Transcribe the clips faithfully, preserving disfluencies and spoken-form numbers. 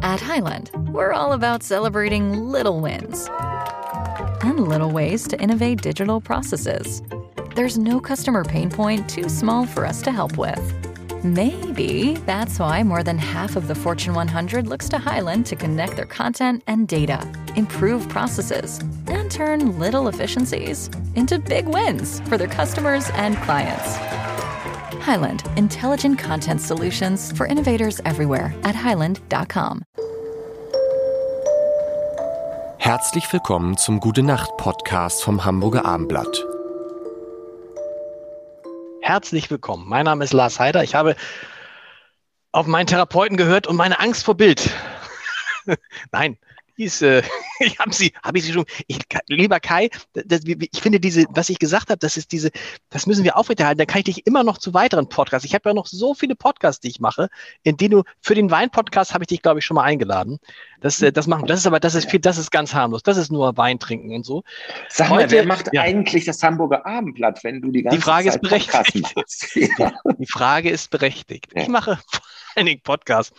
At Highland, we're all about celebrating little wins and little ways to innovate digital processes. There's no customer pain point too small for us to help with. Maybe that's why more than half of the Fortune one hundred looks to Highland to connect their content and data, improve processes, and turn little efficiencies into big wins for their customers and clients. Highland, intelligent content solutions for innovators everywhere at highland dot com. Herzlich willkommen zum Gute-Nacht-Podcast vom Hamburger Abendblatt. Herzlich willkommen. Mein Name ist Lars Heider. Ich habe auf meinen Therapeuten gehört und meine Angst vor Bild. Nein, die ist, äh, ich habe sie, habe ich sie schon. Ich, lieber Kai, das, ich finde diese, was ich gesagt habe, das ist diese, das müssen wir aufrechterhalten. Dann kann ich dich immer noch zu weiteren Podcasts. Ich habe ja noch so viele Podcasts, die ich mache, in denen du für den Wein-Podcast habe ich dich, glaube ich, schon mal eingeladen. Das, das machen, das ist aber, das ist viel, das ist ganz harmlos. Das ist nur Wein trinken und so. Sag Heute, mal, wer macht ja. eigentlich das Hamburger Abendblatt, wenn du die ganze Die Frage Zeit ist berechtigt. Podcast machst? Ja. Die Frage ist berechtigt. Ja. Ich mache vor allen Dingen Podcasts.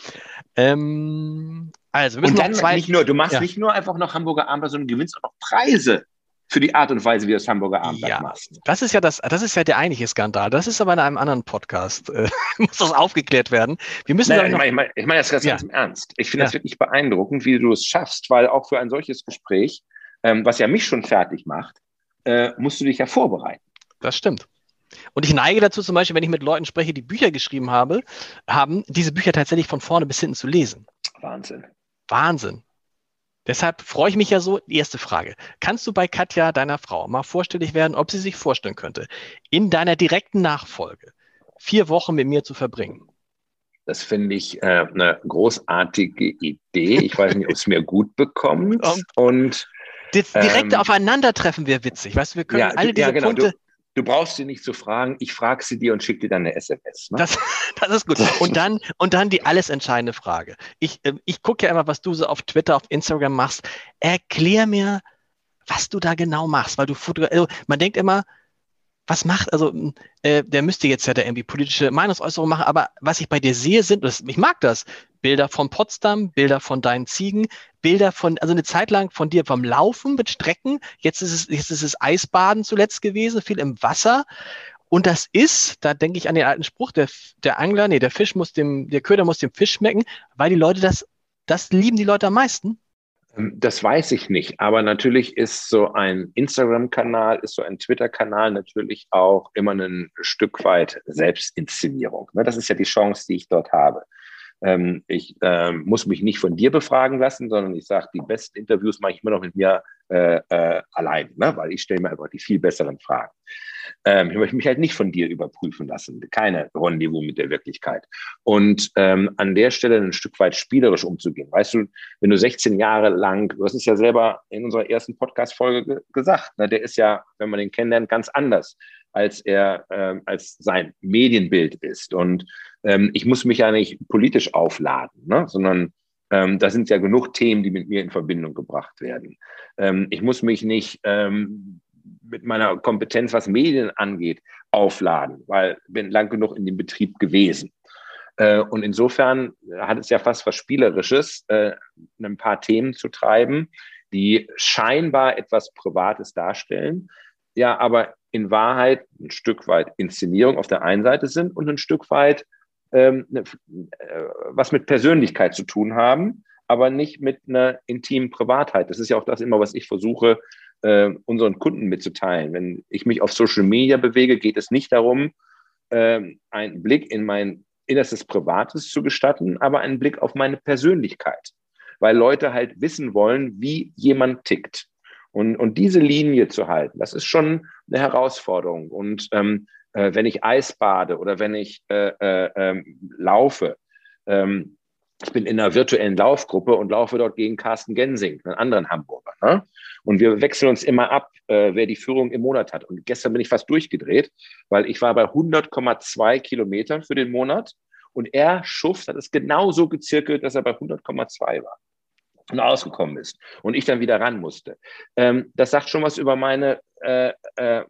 Ähm, also, wir müssen Und dann noch zwei, nicht nur, du machst ja. nicht nur einfach noch Hamburger Abendblatt, sondern gewinnst auch noch Preise für die Art und Weise, wie du das Hamburger Abendblatt Ja, machst. das ist ja das, das ist ja der eigentliche Skandal. Das ist aber in einem anderen Podcast. Äh, muss das aufgeklärt werden. Wir müssen Nein, noch, ich meine ich meine das ganz, Ja. ganz im Ernst. Ich finde Ja. das wirklich beeindruckend, wie du es schaffst, weil auch für ein solches Gespräch, ähm, was ja mich schon fertig macht, äh, musst du dich ja vorbereiten. Das stimmt. Und ich neige dazu, zum Beispiel, wenn ich mit Leuten spreche, die Bücher geschrieben habe, haben, diese Bücher tatsächlich von vorne bis hinten zu lesen. Wahnsinn. Wahnsinn. Deshalb freue ich mich ja so. Die erste Frage. Kannst du bei Katja, deiner Frau, mal vorstellig werden, ob sie sich vorstellen könnte, in deiner direkten Nachfolge vier Wochen mit mir zu verbringen? Das finde ich äh, eine großartige Idee. Ich weiß nicht, ob es mir gut bekommt. Und- Und Das direkte Ähm, Aufeinandertreffen wäre witzig. Weißt du, wir können ja, alle du, diese ja, genau. Punkte. Du, du brauchst sie nicht zu fragen. Ich frage sie dir und schicke dir dann eine S M S. Ne? Das, das ist gut. Und dann, und dann die alles entscheidende Frage. Ich, äh, ich gucke ja immer, was du so auf Twitter, auf Instagram machst. Erklär mir, was du da genau machst, weil du fotogra- also man denkt immer, was macht, also äh, der müsste jetzt ja da irgendwie politische Meinungsäußerung machen, aber was ich bei dir sehe, sind, das, ich mag das, Bilder von Potsdam, Bilder von deinen Ziegen, Bilder von, also eine Zeit lang von dir vom Laufen mit Strecken, jetzt ist es, jetzt ist es Eisbaden zuletzt gewesen, viel im Wasser. Und das ist, da denke ich an den alten Spruch, der, der Angler, nee, der Fisch muss dem, der Köder muss dem Fisch schmecken, weil die Leute das, das lieben die Leute am meisten. Das weiß ich nicht, aber natürlich ist so ein Instagram-Kanal, ist so ein Twitter-Kanal natürlich auch immer ein Stück weit Selbstinszenierung. Ne? Das ist ja die Chance, die ich dort habe. Ähm, ich ähm, muss mich nicht von dir befragen lassen, sondern ich sage, die besten Interviews mache ich immer noch mit mir äh, äh, allein, ne? Weil ich stelle mir einfach die viel besseren Fragen. Ähm, ich möchte mich halt nicht von dir überprüfen lassen. Keine Rendezvous mit der Wirklichkeit. Und ähm, an der Stelle ein Stück weit spielerisch umzugehen. Weißt du, wenn du sechzehn Jahre lang, du hast es ja selber in unserer ersten Podcast-Folge ge- gesagt, ne, der ist ja, wenn man den kennenlernt, ganz anders, als er, ähm, als sein Medienbild ist. Und ähm, ich muss mich ja nicht politisch aufladen, ne, sondern ähm, da sind ja genug Themen, die mit mir in Verbindung gebracht werden. Ähm, ich muss mich nicht ähm, mit meiner Kompetenz, was Medien angeht, aufladen, weil ich bin lang genug in dem Betrieb gewesen. Äh, und insofern hat es ja fast was Spielerisches, äh, ein paar Themen zu treiben, die scheinbar etwas Privates darstellen, ja, aber in Wahrheit ein Stück weit Inszenierung auf der einen Seite sind und ein Stück weit ähm, ne, äh, was mit Persönlichkeit zu tun haben, aber nicht mit einer intimen Privatheit. Das ist ja auch das immer, was ich versuche, äh, unseren Kunden mitzuteilen. Wenn ich mich auf Social Media bewege, geht es nicht darum, äh, einen Blick in mein innerstes Privates zu gestatten, aber einen Blick auf meine Persönlichkeit, weil Leute halt wissen wollen, wie jemand tickt. Und, und diese Linie zu halten, das ist schon eine Herausforderung. Und ähm, äh, wenn ich Eis bade oder wenn ich äh, äh, äh, laufe, ähm, ich bin in einer virtuellen Laufgruppe und laufe dort gegen Carsten Gensing, einen anderen Hamburger. Ne? Und wir wechseln uns immer ab, äh, wer die Führung im Monat hat. Und gestern bin ich fast durchgedreht, weil ich war bei hundert Komma zwei Kilometern für den Monat und er, Schuft, hat es genauso gezirkelt, dass er bei hundert Komma zwei war und ausgekommen ist und ich dann wieder ran musste. Ähm, das sagt schon was über meine, äh, äh,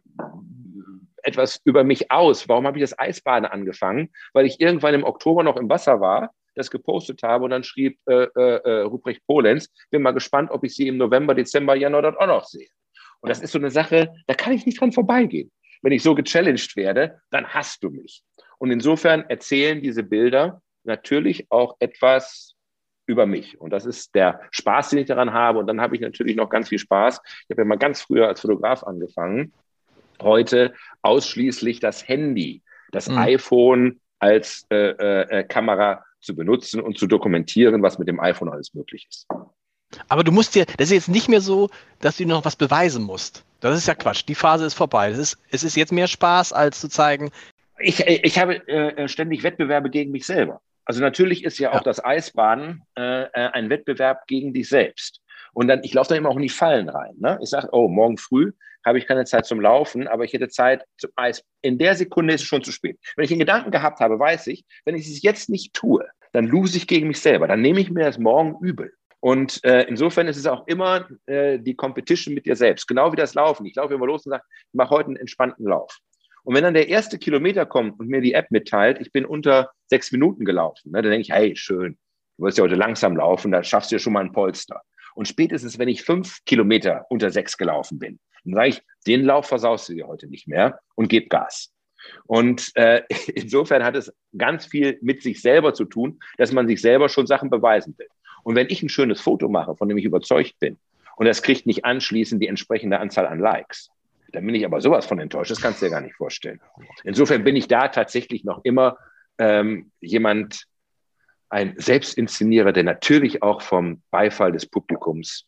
etwas über mich aus. Warum habe ich das Eisbaden angefangen? Weil ich irgendwann im Oktober noch im Wasser war, das gepostet habe und dann schrieb äh, äh, Ruprecht Polenz, bin mal gespannt, ob ich sie im November, Dezember, Januar dort auch noch sehe. Und das ist so eine Sache, da kann ich nicht dran vorbeigehen. Wenn ich so gechallenged werde, dann hasst du mich. Und insofern erzählen diese Bilder natürlich auch etwas über mich. Und das ist der Spaß, den ich daran habe. Und dann habe ich natürlich noch ganz viel Spaß. Ich habe ja mal ganz früher als Fotograf angefangen. Heute ausschließlich das Handy, das mhm. iPhone als äh, äh, Kamera zu benutzen und zu dokumentieren, was mit dem iPhone alles möglich ist. Aber du musst dir, das ist jetzt nicht mehr so, dass du noch was beweisen musst. Das ist ja Quatsch. Die Phase ist vorbei. Das ist, es ist jetzt mehr Spaß, als zu zeigen. Ich, ich habe äh, ständig Wettbewerbe gegen mich selber. Also natürlich ist ja, ja. auch das Eisbaden äh, ein Wettbewerb gegen dich selbst. Und dann, ich laufe dann immer auch in die Fallen rein. Ne? Ich sage, oh, morgen früh habe ich keine Zeit zum Laufen, aber ich hätte Zeit zum Eis. In der Sekunde ist es schon zu spät. Wenn ich den Gedanken gehabt habe, weiß ich, wenn ich es jetzt nicht tue, dann lose ich gegen mich selber. Dann nehme ich mir das morgen übel. Und äh, insofern ist es auch immer äh, die Competition mit dir selbst. Genau wie das Laufen. Ich laufe immer los und sage, ich mache heute einen entspannten Lauf. Und wenn dann der erste Kilometer kommt und mir die App mitteilt, ich bin unter sechs Minuten gelaufen, ne, dann denke ich, hey, schön, du wirst ja heute langsam laufen, da schaffst du ja schon mal ein Polster. Und spätestens, wenn ich fünf Kilometer unter sechs gelaufen bin, dann sage ich, den Lauf versaust du dir heute nicht mehr und gib Gas. Und äh, insofern hat es ganz viel mit sich selber zu tun, dass man sich selber schon Sachen beweisen will. Und wenn ich ein schönes Foto mache, von dem ich überzeugt bin, und das kriegt nicht anschließend die entsprechende Anzahl an Likes, dann bin ich aber sowas von enttäuscht, das kannst du dir gar nicht vorstellen. Insofern bin ich da tatsächlich noch immer ähm, jemand, ein Selbstinszenierer, der natürlich auch vom Beifall des Publikums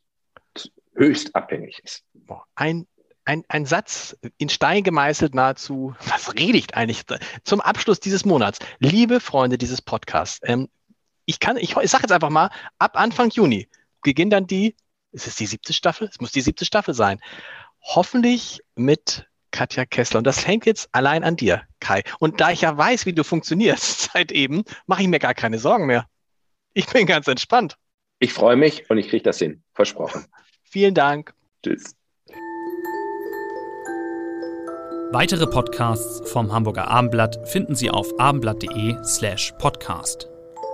höchst abhängig ist. Ein, ein, ein Satz in Stein gemeißelt nahezu, was rede ich eigentlich zum Abschluss dieses Monats? Liebe Freunde dieses Podcasts, ähm, ich kann, ich, ich sage jetzt einfach mal, ab Anfang Juni beginnt dann die, ist es die siebte Staffel? Es muss die siebte Staffel sein. Hoffentlich mit Katja Kessler. Und das hängt jetzt allein an dir, Kai. Und da ich ja weiß, wie du funktionierst seit eben, mache ich mir gar keine Sorgen mehr. Ich bin ganz entspannt. Ich freue mich und ich kriege das hin. Versprochen. Vielen Dank. Tschüss. Weitere Podcasts vom Hamburger Abendblatt finden Sie auf abendblatt.de slash podcast.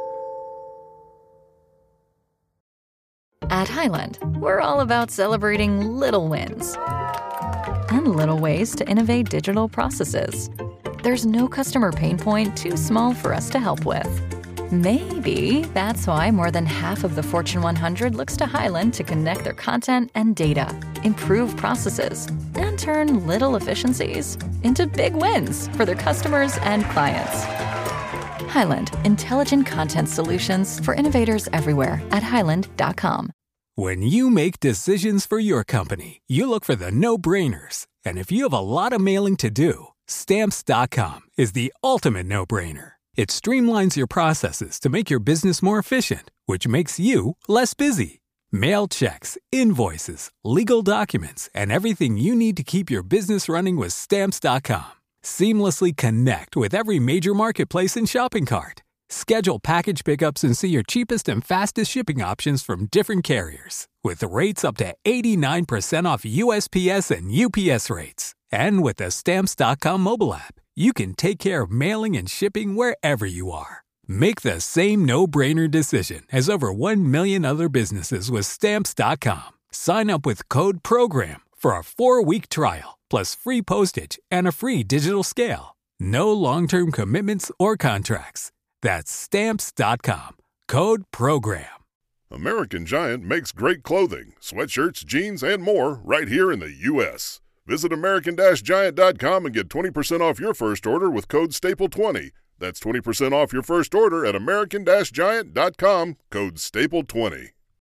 At Highland, we're all about celebrating little wins and little ways to innovate digital processes. There's no customer pain point too small for us to help with. Maybe that's why more than half of the Fortune one hundred looks to Highland to connect their content and data, improve processes, and turn little efficiencies into big wins for their customers and clients. Highland, intelligent content solutions for innovators everywhere at highland dot com. When you make decisions for your company, you look for the no-brainers. And if you have a lot of mailing to do, Stamps dot com is the ultimate no-brainer. It streamlines your processes to make your business more efficient, which makes you less busy. Mail checks, invoices, legal documents, and everything you need to keep your business running with Stamps dot com. Seamlessly connect with every major marketplace and shopping cart. Schedule package pickups and see your cheapest and fastest shipping options from different carriers. With rates up to eighty-nine percent off U S P S and U P S rates. And with the Stamps dot com mobile app, you can take care of mailing and shipping wherever you are. Make the same no-brainer decision as over one million other businesses with Stamps dot com. Sign up with code PROGRAM for a four-week trial, plus free postage and a free digital scale. No long-term commitments or contracts. That's Stamps dot com. Code PROGRAM. American Giant makes great clothing, sweatshirts, jeans, and more right here in the U S Visit American Giant dot com and get twenty percent off your first order with code staple twenty. That's twenty percent off your first order at American Giant dot com, code staple twenty.